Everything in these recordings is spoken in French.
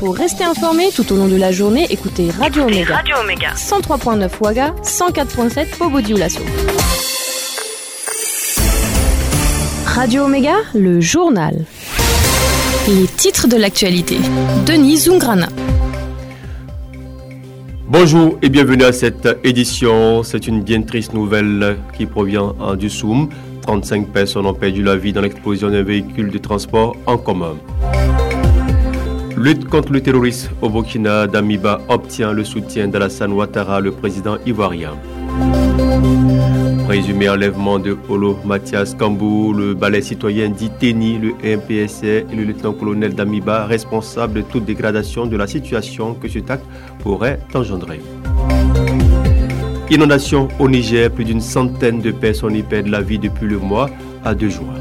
Pour rester informé tout au long de la journée, écoutez Radio Omega. 103.9 Ouaga, 104.7 Bobo-Dioulasso. Radio Omega, le journal. Les titres de l'actualité. Denis Zungrana. Bonjour et bienvenue à cette édition. C'est une bien triste nouvelle qui provient du Soum. 35 personnes ont perdu la vie dans l'explosion d'un véhicule de transport en commun. Lutte contre le terrorisme au Burkina, Damiba obtient le soutien d'Alassane Ouattara, le président ivoirien. Présumé enlèvement de Olo Mathias Kambou, le balai citoyen dit TENI, le MPSR et le lieutenant-colonel Damiba, responsable de toute dégradation de la situation que cet acte pourrait engendrer. Inondation au Niger, plus d'une centaine de personnes y perdent la vie depuis le mois de juin.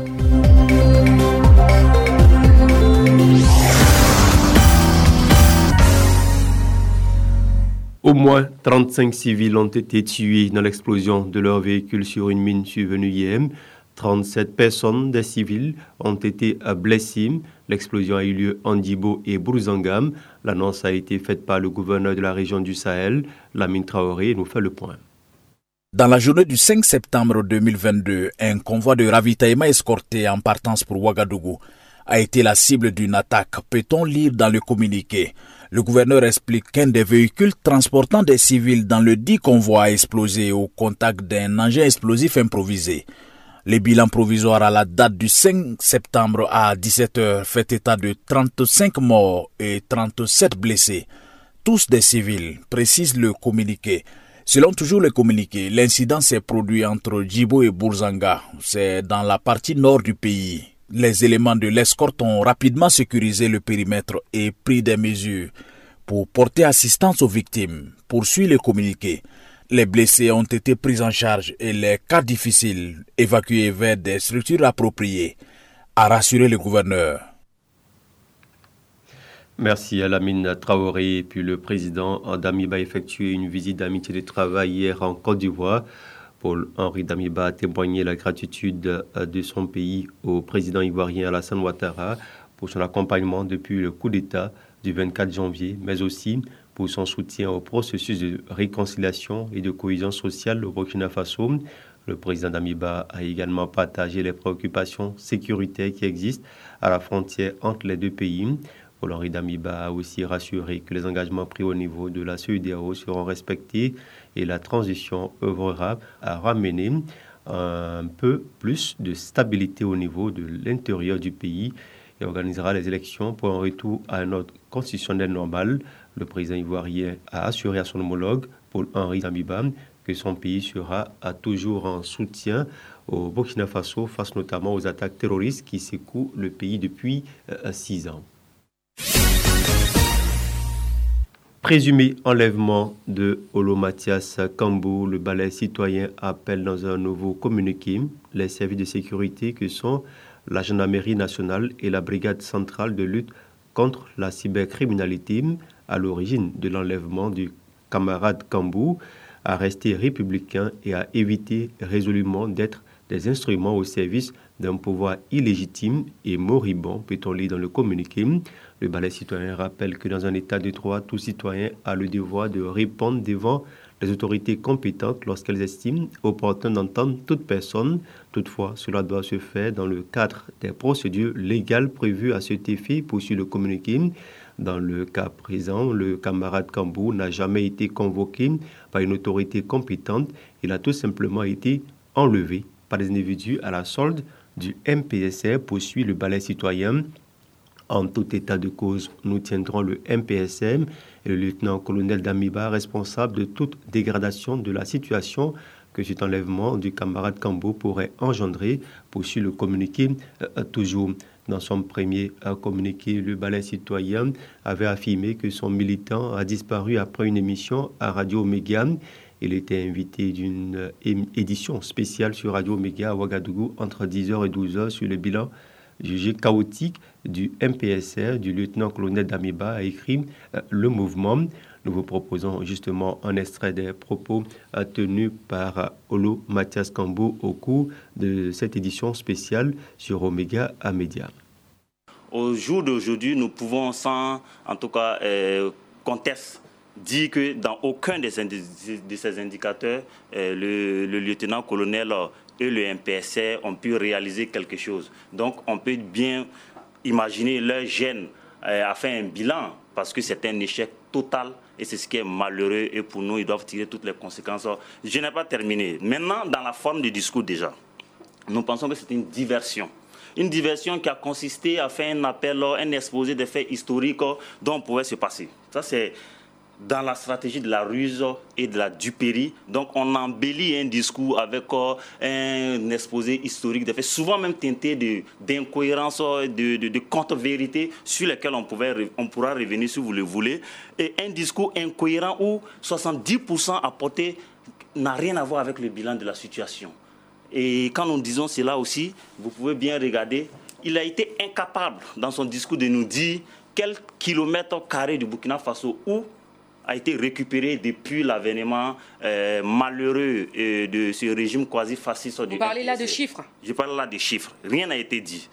Au moins 35 civils ont été tués dans l'explosion de leur véhicule sur une mine survenue hier. 37 personnes, des civils, ont été blessées. L'explosion a eu lieu en Dibo et Bourzangam. L'annonce a été faite par le gouverneur de la région du Sahel, Lamine Traoré, nous fait le point. Dans la journée du 5 septembre 2022, un convoi de ravitaillement escorté en partance pour Ouagadougou a été la cible d'une attaque, peut-on lire dans le communiqué. Le gouverneur explique qu'un des véhicules transportant des civils dans le dit convoi a explosé au contact d'un engin explosif improvisé. Le bilan provisoire à la date du 5 septembre à 17h fait état de 35 morts et 37 blessés, tous des civils, précise le communiqué. Selon toujours le communiqué, l'incident s'est produit entre Djibo et Bourzanga, c'est dans la partie nord du pays. Les éléments de l'escorte ont rapidement sécurisé le périmètre et pris des mesures pour porter assistance aux victimes, poursuit le communiqué. Les blessés ont été pris en charge et les cas difficiles évacués vers des structures appropriées, a rassuré le gouverneur. Merci à Lamine Traoré. Puis le président Damiba a effectué une visite d'amitié de travail hier en Côte d'Ivoire. Paul-Henri Damiba a témoigné la gratitude de son pays au président ivoirien Alassane Ouattara pour son accompagnement depuis le coup d'État du 24 janvier, mais aussi pour son soutien au processus de réconciliation et de cohésion sociale au Burkina Faso. Le président Damiba a également partagé les préoccupations sécuritaires qui existent à la frontière entre les deux pays. Paul-Henri Damiba a aussi rassuré que les engagements pris au niveau de la CEDEAO seront respectés et la transition œuvrera à ramener un peu plus de stabilité au niveau de l'intérieur du pays et organisera les élections pour un retour à un ordre constitutionnel normal. Le président ivoirien a assuré à son homologue, Paul-Henri Damiba, que son pays sera toujours en soutien au Burkina Faso face notamment aux attaques terroristes qui secouent le pays depuis 6 ans. Présumé enlèvement de Olo Mathias Kambou, le balai citoyen appelle dans un nouveau communiqué les services de sécurité que sont la gendarmerie nationale et la brigade centrale de lutte contre la cybercriminalité à l'origine de l'enlèvement du camarade Kambou à rester républicain et à éviter résolument d'être des instruments au service d'un pouvoir illégitime et moribond, peut-on lire dans le communiqué. Le balai citoyen rappelle que dans un état de droit, tout citoyen a le devoir de répondre devant les autorités compétentes lorsqu'elles estiment opportun d'entendre toute personne. Toutefois, cela doit se faire dans le cadre des procédures légales prévues à cet effet, poursuit le communiqué. Dans le cas présent, le camarade Kambou n'a jamais été convoqué par une autorité compétente. Il a tout simplement été enlevé par des individus à la solde du MPSR, poursuit le balai citoyen. En tout état de cause, nous tiendrons le MPSM et le lieutenant-colonel Damiba responsable de toute dégradation de la situation que cet enlèvement du camarade Kambou pourrait engendrer, poursuit le communiqué. Toujours dans son premier communiqué, le balai citoyen avait affirmé que son militant a disparu après une émission à Radio Omega. Il était invité d'une édition spéciale sur Radio Omega à Ouagadougou entre 10h et 12h sur le bilan jugé chaotique du MPSR, du lieutenant-colonel Damiba, a écrit le mouvement. Nous vous proposons justement un extrait des propos tenus par Olo Mathias Kambou au cours de cette édition spéciale sur Omega Média. Au jour d'aujourd'hui, nous pouvons sans, en tout cas, conteste, dire que dans aucun de ces indicateurs, le lieutenant-colonel et le MPSR ont pu réaliser quelque chose. Donc, on peut bien imaginer leur gêne à faire un bilan, parce que c'est un échec total et c'est ce qui est malheureux, et pour nous, ils doivent tirer toutes les conséquences. Je n'ai pas terminé. Maintenant, dans la forme du discours déjà, nous pensons que c'est une diversion. Une diversion qui a consisté à faire un appel, un exposé des faits historiques dont on pouvait se passer. Ça, c'est dans la stratégie de la ruse et de la duperie. Donc, on embellit un discours avec un exposé historique des faits, souvent même teinté d'incohérences, de contre-vérités sur lesquelles on pourra revenir si vous le voulez. Et un discours incohérent où 70% apporté n'a rien à voir avec le bilan de la situation. Et quand nous disons cela aussi, vous pouvez bien regarder, il a été incapable dans son discours de nous dire quel kilomètre carré du Burkina Faso où a été récupéré depuis l'avènement malheureux de ce régime quasi-fasciste. Vous parlez là de chiffres? Je parle là de chiffres. Rien n'a été dit.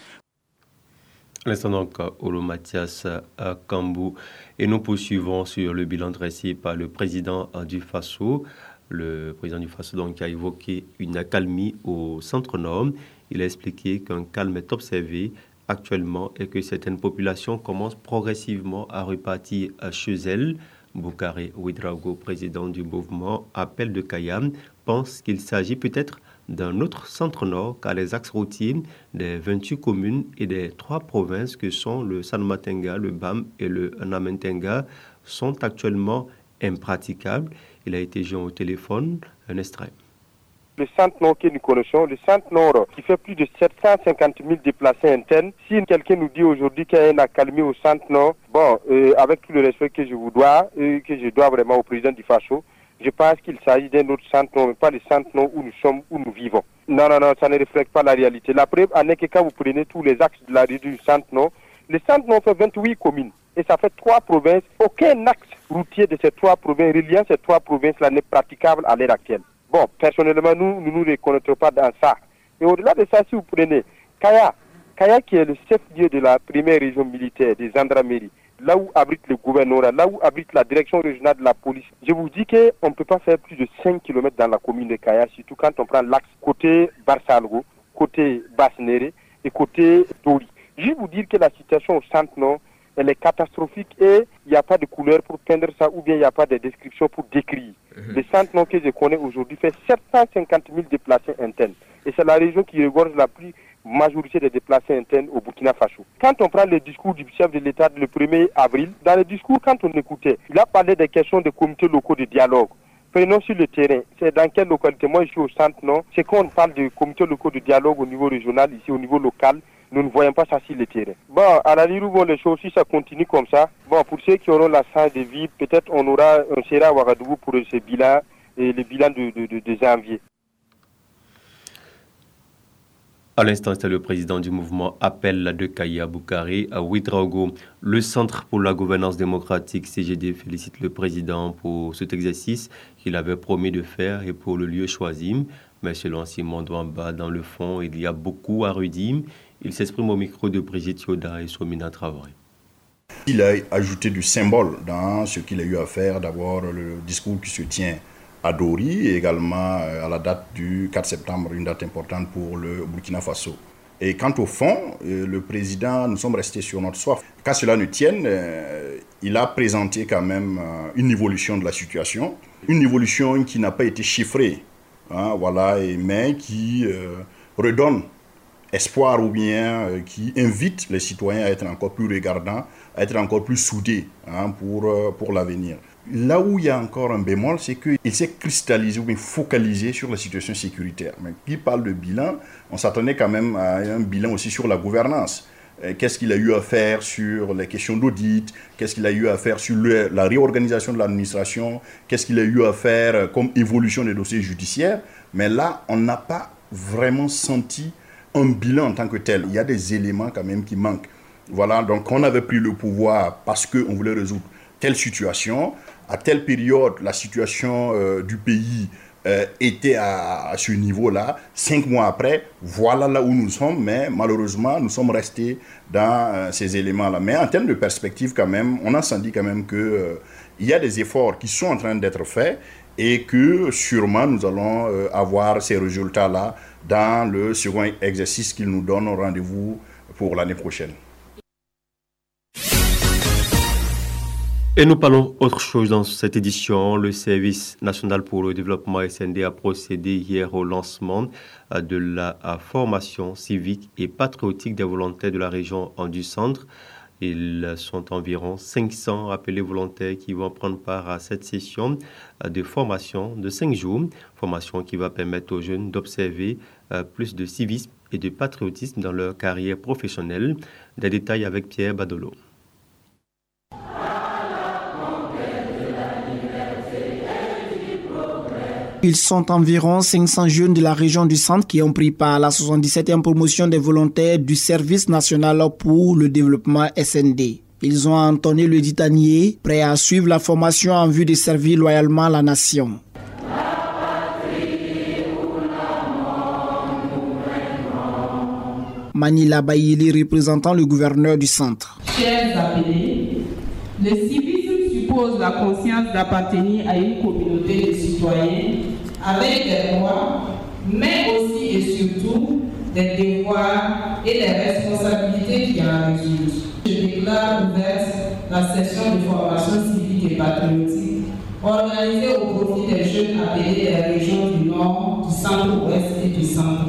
L'instant donc, Olomathias Kambou. Et nous poursuivons sur le bilan dressé par le président du Faso. Le président du Faso donc, a évoqué une accalmie au centre-nord. Il a expliqué qu'un calme est observé actuellement et que certaines populations commencent progressivement à repartir chez elles. Boucaré Ouédraogo, président du mouvement Appel de Kayam, pense qu'il s'agit peut-être d'un autre centre-nord car les axes routiers des 28 communes et des 3 provinces que sont le Sanmatenga, le BAM et le Namentenga sont actuellement impraticables. Il a été joint au téléphone, un extrait. Le centre-nord que nous connaissons, le centre-nord qui fait plus de 750 000 déplacés internes. Si quelqu'un nous dit aujourd'hui qu'il y a une accalmie au centre-nord, avec tout le respect que je vous dois, et que je dois vraiment au président du Faso, je pense qu'il s'agit d'un autre centre-nord, mais pas le centre-nord où nous sommes, où nous vivons. Non, ça ne reflète pas la réalité. La preuve en est que quand vous prenez tous les axes de la rue du centre-nord, le centre-nord fait 28 communes et ça fait 3 provinces. Aucun axe routier de ces 3 provinces, reliant ces 3 provinces-là, n'est praticable à l'heure actuelle. Bon, personnellement, nous ne nous reconnaîtrons pas dans ça. Et au-delà de ça, si vous prenez Kaya qui est le chef-lieu de la première région militaire des Gendarmeries, là où abrite le gouvernorat, là où abrite la direction régionale de la police, je vous dis qu'on ne peut pas faire plus de 5 km dans la commune de Kaya, surtout quand on prend l'axe côté Barsalgo, côté Basse-Néré et côté Dori. Je vais vous dire que la situation au centre-nord, elle est catastrophique et il n'y a pas de couleur pour peindre ça ou bien il n'y a pas de description pour décrire. Le centre-nord que je connais aujourd'hui fait 750 000 déplacés internes. Et c'est la région qui regorge la plus majorité des déplacés internes au Burkina Faso. Quand on prend le discours du chef de l'État le 1er avril, dans le discours, quand on écoutait, il a parlé des questions de comités locaux de dialogue. Prenons sur le terrain, c'est dans quelle localité? Moi, je suis au centre-nord. C'est quand on parle de comités locaux de dialogue au niveau régional, ici au niveau local, nous ne voyons pas ça sur le terrain. Bon, à la ligne où vont les choses, si ça continue comme ça, pour ceux qui auront la chance de vivre, peut-être on sera à Ouagadougou pour ce bilan, et le bilan de janvier. À l'instant, c'était le président du mouvement Appel de Kaya Boucaré à Ouédraogo. Le Centre pour la gouvernance démocratique, CGD, félicite le président pour cet exercice qu'il avait promis de faire et pour le lieu choisi. Mais selon Simon Douamba, dans le fond, il y a beaucoup à redire. Il s'exprime au micro de Brigitte Yoda et Somina Traoré. Il a ajouté du symbole dans ce qu'il a eu à faire. D'abord, le discours qui se tient à Dori et également à la date du 4 septembre, une date importante pour le Burkina Faso. Et quant au fond, le président, nous sommes restés sur notre soif. Qu'à cela ne tienne, il a présenté quand même une évolution de la situation, une évolution qui n'a pas été chiffrée, mais qui redonne espoir ou bien qui invite les citoyens à être encore plus regardants, à être encore plus soudés pour l'avenir. Là où il y a encore un bémol, c'est qu'il s'est cristallisé ou bien focalisé sur la situation sécuritaire. Mais qui parle de bilan, on s'attendait quand même à un bilan aussi sur la gouvernance. Qu'est-ce qu'il a eu à faire sur les questions d'audit? Qu'est-ce qu'il a eu à faire sur la réorganisation de l'administration? Qu'est-ce qu'il a eu à faire comme évolution des dossiers judiciaires? Mais là, on n'a pas vraiment senti un bilan en tant que tel. Il y a des éléments quand même qui manquent. Voilà, donc on avait pris le pouvoir parce qu'on voulait résoudre telle situation. À telle période, la situation du pays était à ce niveau-là. 5 mois après, voilà là où nous sommes, mais malheureusement, nous sommes restés dans ces éléments-là. Mais en termes de perspective, quand même, on a senti quand même qu'il y a des efforts qui sont en train d'être faits et que sûrement nous allons avoir ces résultats-là dans le second exercice qu'ils nous donnent au rendez-vous pour l'année prochaine. Et nous parlons autre chose dans cette édition. Le Service national pour le développement SND a procédé hier au lancement de la formation civique et patriotique des volontaires de la région du centre. Ils sont environ 500 appelés volontaires qui vont prendre part à cette session de formation de 5 jours. Formation qui va permettre aux jeunes d'observer plus de civisme et de patriotisme dans leur carrière professionnelle. Des détails avec Pierre Badolo. Ils sont environ 500 jeunes de la région du centre qui ont pris part à la 77e promotion des volontaires du Service national pour le développement SND. Ils ont entonné le ditanier, prêts à suivre la formation en vue de servir loyalement la nation. Manila Bayili, représentant le gouverneur du centre. Chers appelés, le civisme suppose la conscience d'appartenir à une communauté de citoyens avec des droits, mais aussi et surtout des devoirs et des responsabilités qui en résultent. Je déclare ouverte la session de formation civique et patriotique organisée au profit des jeunes appelés des régions du Nord, du Centre-Ouest et du Centre.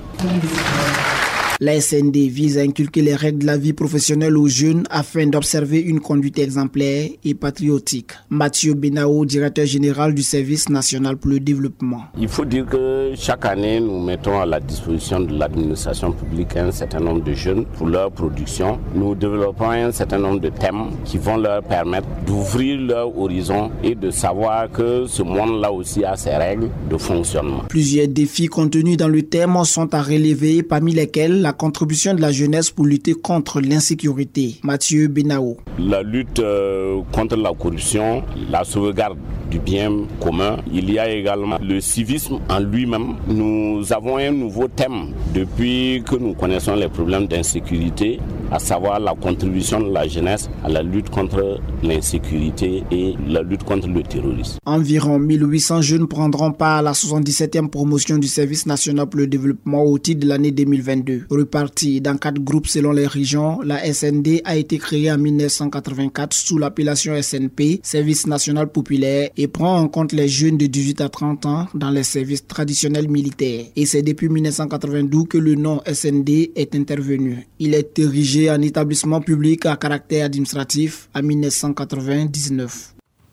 La SND vise à inculquer les règles de la vie professionnelle aux jeunes afin d'observer une conduite exemplaire et patriotique. Mathieu Benao, directeur général du Service national pour le développement. Il faut dire que chaque année, nous mettons à la disposition de l'administration publique un certain nombre de jeunes pour leur production. Nous développons un certain nombre de thèmes qui vont leur permettre d'ouvrir leur horizon et de savoir que ce monde-là aussi a ses règles de fonctionnement. Plusieurs défis contenus dans le thème sont à relever, parmi lesquels la contribution de la jeunesse pour lutter contre l'insécurité. Mathieu Benao. La lutte contre la corruption, la sauvegarde du bien commun. Il y a également le civisme en lui-même. Nous avons un nouveau thème depuis que nous connaissons les problèmes d'insécurité, à savoir la contribution de la jeunesse à la lutte contre l'insécurité et la lutte contre le terrorisme. Environ 1800 jeunes prendront part à la 77e promotion du Service national pour le développement au titre de l'année 2022. Repartie dans 4 groupes selon les régions, la SND a été créée en 1984 sous l'appellation SNP, Service national populaire, et prend en compte les jeunes de 18 à 30 ans dans les services traditionnels militaires. Et c'est depuis 1992 que le nom SND est intervenu. Il est érigé en établissement public à caractère administratif en 1999.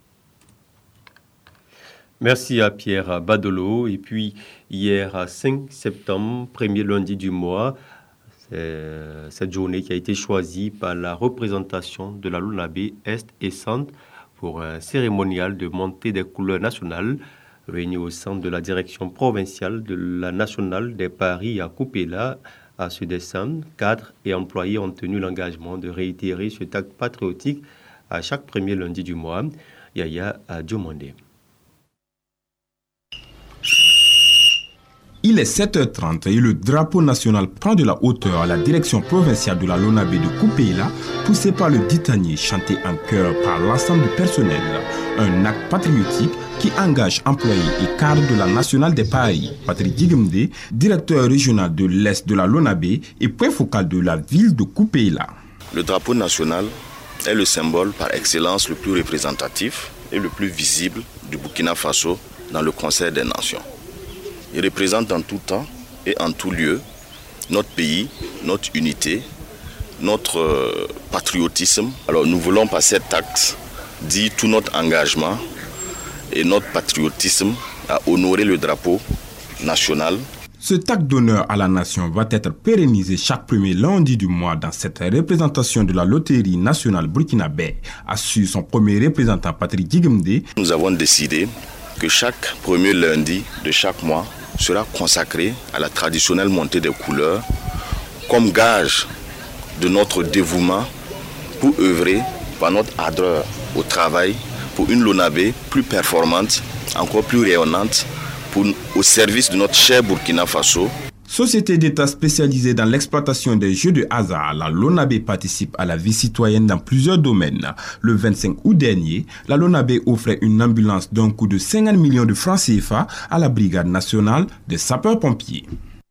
Merci à Pierre Badolo. Et puis, hier, 5 septembre, premier lundi du mois, c'est cette journée qui a été choisie par la représentation de la LONABE Est et Centre pour un cérémonial de montée des couleurs nationales réuni au centre de la direction provinciale de la nationale des paris à Coupéla. À ce décembre, cadres et employés ont tenu l'engagement de réitérer cet acte patriotique à chaque premier lundi du mois. Yaya Diomandé. Il est 7h30 et le drapeau national prend de la hauteur à la direction provinciale de la LONABE de Coupéla, poussé par le ditanier chanté en chœur par l'ensemble du personnel. Un acte patriotique qui engage employés et cadres de la nationale des paris. Patrick Digemde, directeur régional de l'Est de la LONABE et point focal de la ville de Coupéla. Le drapeau national est le symbole par excellence le plus représentatif et le plus visible du Burkina Faso dans le concert des nations. Il représente en tout temps et en tout lieu notre pays, notre unité, notre patriotisme. Alors nous voulons par cet acte dire tout notre engagement et notre patriotisme à honorer le drapeau national. Cet acte d'honneur à la nation va être pérennisé chaque premier lundi du mois dans cette représentation de la loterie nationale burkinabé, a su son premier représentant Patrick Digemde. Nous avons décidé que chaque premier lundi de chaque mois sera consacré à la traditionnelle montée des couleurs comme gage de notre dévouement pour œuvrer par notre ardeur au travail pour une LONABE plus performante, encore plus rayonnante au service de notre cher Burkina Faso. Société d'État spécialisée dans l'exploitation des jeux de hasard, la LONABE participe à la vie citoyenne dans plusieurs domaines. Le 25 août dernier, la LONABE offrait une ambulance d'un coût de 50 millions de francs CFA à la Brigade nationale des sapeurs-pompiers.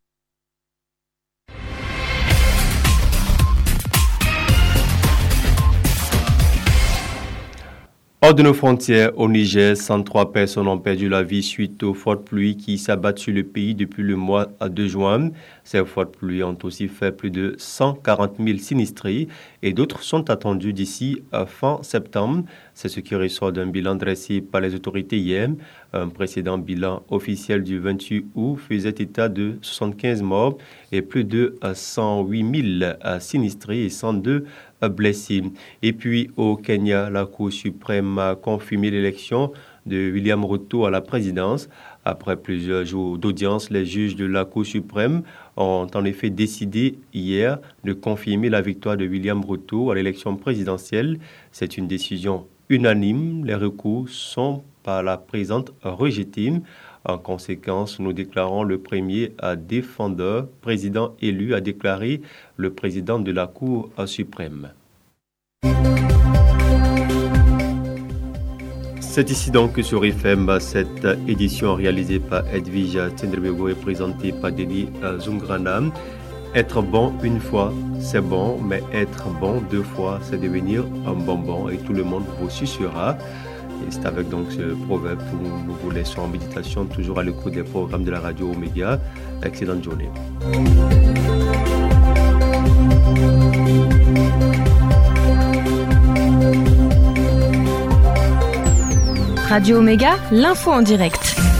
Hors de nos frontières, au Niger, 103 personnes ont perdu la vie suite aux fortes pluies qui s'abattent sur le pays depuis le mois de juin. Ces fortes pluies ont aussi fait plus de 140 000 sinistrés et d'autres sont attendus d'ici fin septembre. C'est ce qui ressort d'un bilan dressé par les autorités hier. Un précédent bilan officiel du 28 août faisait état de 75 morts et plus de 108 000 sinistrés et 102 blessés. Et puis au Kenya, la Cour suprême a confirmé l'élection de William Ruto à la présidence. Après plusieurs jours d'audience, les juges de la Cour suprême ont en effet décidé hier de confirmer la victoire de William Ruto à l'élection présidentielle. C'est une décision unanime. Les recours sont par la présente rejetés. En conséquence, nous déclarons le premier défendeur, président élu, a déclaré le président de la Cour suprême. C'est ici donc que sur FM, cette édition réalisée par Edwige Tendrebego et présentée par Denis Zungrana. Être bon une fois, c'est bon, mais être bon deux fois, c'est devenir un bonbon et tout le monde vous susurra. Et c'est avec donc ce proverbe que nous vous laissons en méditation, toujours à l'écoute des programmes de la radio Omega. Excellente journée. Radio Omega, l'info en direct.